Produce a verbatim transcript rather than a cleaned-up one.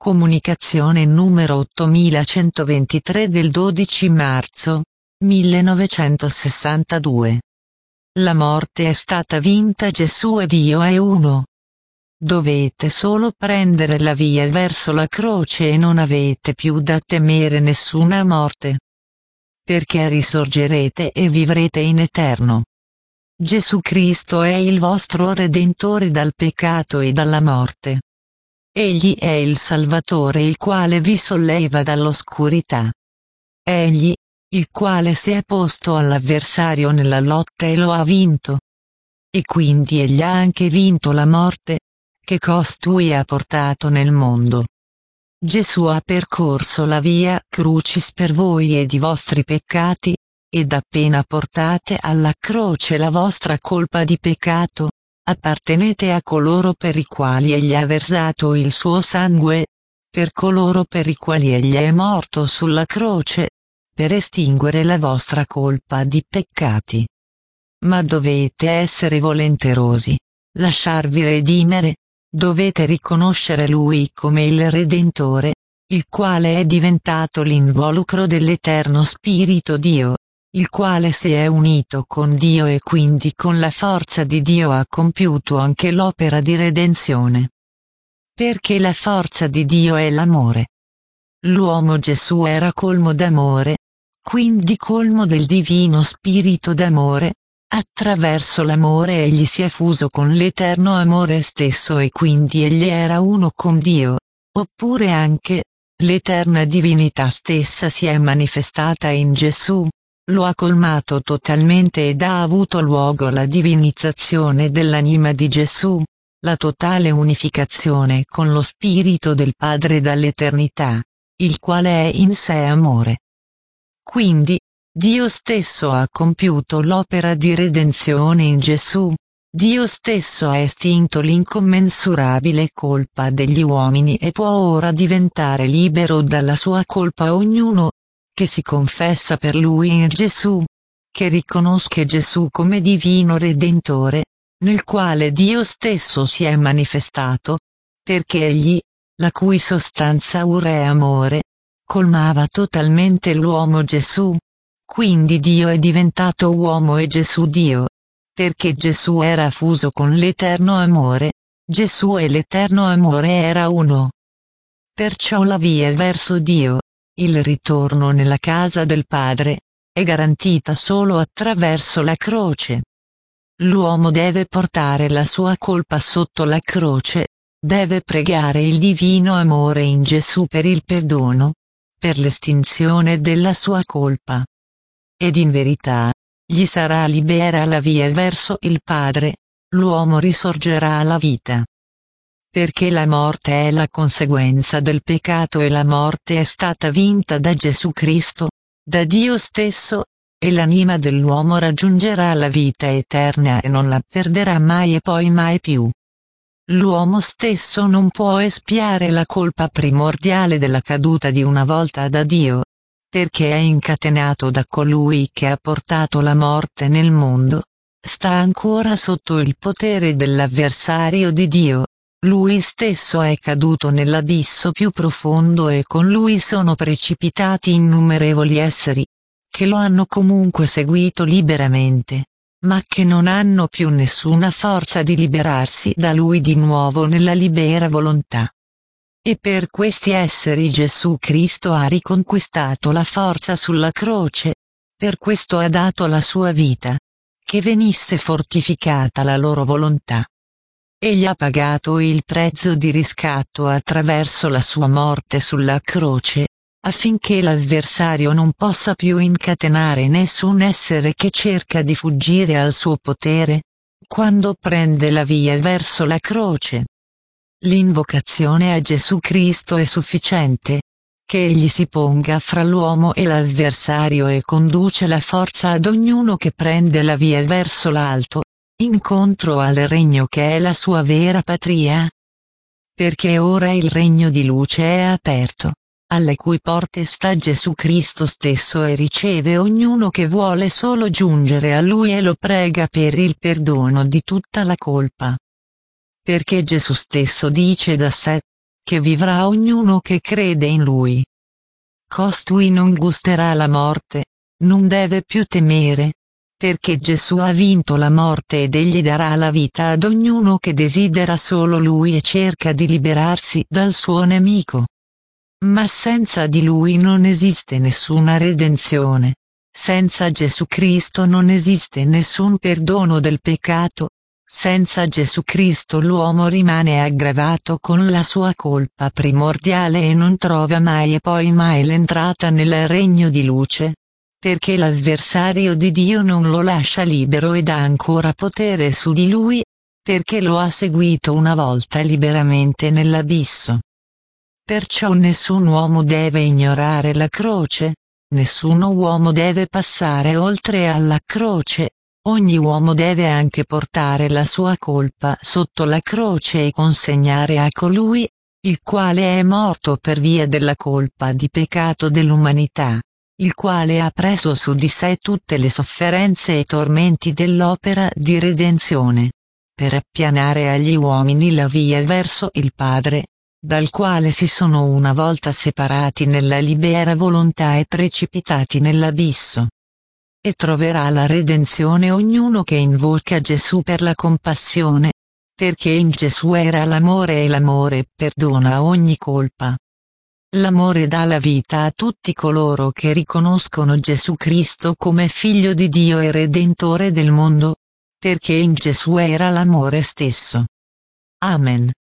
Comunicazione numero ottomilacentoventitré del dodici marzo millenovecentosessantadue. La morte è stata vinta, Gesù e Dio è uno. Dovete solo prendere la via verso la croce e non avete più da temere nessuna morte. Perché risorgerete e vivrete in eterno. Gesù Cristo è il vostro Redentore dal peccato e dalla morte. Egli è il Salvatore, il quale vi solleva dall'oscurità. Egli, il quale si è posto all'avversario nella lotta e lo ha vinto. E quindi egli ha anche vinto la morte, che costui ha portato nel mondo. Gesù ha percorso la via crucis per voi ed i vostri peccati, ed appena portate alla croce la vostra colpa di peccato, appartenete a coloro per i quali egli ha versato il suo sangue, per coloro per i quali egli è morto sulla croce, per estinguere la vostra colpa di peccati. Ma dovete essere volenterosi, lasciarvi redimere, dovete riconoscere Lui come il Redentore, il quale è diventato l'involucro dell'Eterno Spirito Dio, il quale si è unito con Dio e quindi con la forza di Dio ha compiuto anche l'opera di redenzione. Perché la forza di Dio è l'amore. L'uomo Gesù era colmo d'amore, quindi colmo del divino spirito d'amore, attraverso l'amore egli si è fuso con l'eterno amore stesso e quindi egli era uno con Dio, oppure anche, l'eterna divinità stessa si è manifestata in Gesù. Lo ha colmato totalmente ed ha avuto luogo la divinizzazione dell'anima di Gesù, la totale unificazione con lo Spirito del Padre dall'eternità, il quale è in sé amore. Quindi, Dio stesso ha compiuto l'opera di redenzione in Gesù, Dio stesso ha estinto l'incommensurabile colpa degli uomini e può ora diventare libero dalla sua colpa ognuno, che si confessa per lui in Gesù, che riconosca Gesù come divino Redentore, nel quale Dio stesso si è manifestato, perché egli, la cui sostanza ora è amore, colmava totalmente l'uomo Gesù. Quindi Dio è diventato uomo e Gesù Dio, perché Gesù era fuso con l'eterno amore, Gesù e l'eterno amore era uno. Perciò la via verso Dio, il ritorno nella casa del Padre, è garantita solo attraverso la croce. L'uomo deve portare la sua colpa sotto la croce, deve pregare il divino amore in Gesù per il perdono, per l'estinzione della sua colpa. Ed in verità, gli sarà libera la via verso il Padre, l'uomo risorgerà alla vita. Perché la morte è la conseguenza del peccato e la morte è stata vinta da Gesù Cristo, da Dio stesso, e l'anima dell'uomo raggiungerà la vita eterna e non la perderà mai e poi mai più. L'uomo stesso non può espiare la colpa primordiale della caduta di una volta da Dio, perché è incatenato da colui che ha portato la morte nel mondo, sta ancora sotto il potere dell'avversario di Dio. Lui stesso è caduto nell'abisso più profondo e con lui sono precipitati innumerevoli esseri, che lo hanno comunque seguito liberamente, ma che non hanno più nessuna forza di liberarsi da lui di nuovo nella libera volontà. E per questi esseri Gesù Cristo ha riconquistato la forza sulla croce, per questo ha dato la sua vita, che venisse fortificata la loro volontà. Egli ha pagato il prezzo di riscatto attraverso la sua morte sulla croce, affinché l'avversario non possa più incatenare nessun essere che cerca di fuggire al suo potere, quando prende la via verso la croce. L'invocazione a Gesù Cristo è sufficiente, che egli si ponga fra l'uomo e l'avversario e conduce la forza ad ognuno che prende la via verso l'alto, incontro al regno che è la sua vera patria. Perché ora il regno di luce è aperto, alle cui porte sta Gesù Cristo stesso e riceve ognuno che vuole solo giungere a Lui e lo prega per il perdono di tutta la colpa. Perché Gesù stesso dice da sé, che vivrà ognuno che crede in Lui. Costui non gusterà la morte, non deve più temere, perché Gesù ha vinto la morte ed egli darà la vita ad ognuno che desidera solo Lui e cerca di liberarsi dal suo nemico. Ma senza di Lui non esiste nessuna redenzione. Senza Gesù Cristo non esiste nessun perdono del peccato. Senza Gesù Cristo l'uomo rimane aggravato con la sua colpa primordiale e non trova mai e poi mai l'entrata nel regno di luce, perché l'avversario di Dio non lo lascia libero ed ha ancora potere su di lui, perché lo ha seguito una volta liberamente nell'abisso. Perciò nessun uomo deve ignorare la croce, nessun uomo deve passare oltre alla croce. Ogni uomo deve anche portare la sua colpa sotto la croce e consegnare a colui, il quale è morto per via della colpa di peccato dell'umanità, il quale ha preso su di sé tutte le sofferenze e tormenti dell'opera di redenzione, per appianare agli uomini la via verso il Padre, dal quale si sono una volta separati nella libera volontà e precipitati nell'abisso. E troverà la redenzione ognuno che invoca Gesù per la compassione, perché in Gesù era l'amore e l'amore perdona ogni colpa. L'amore dà la vita a tutti coloro che riconoscono Gesù Cristo come Figlio di Dio e Redentore del mondo, perché in Gesù era l'amore stesso. Amen.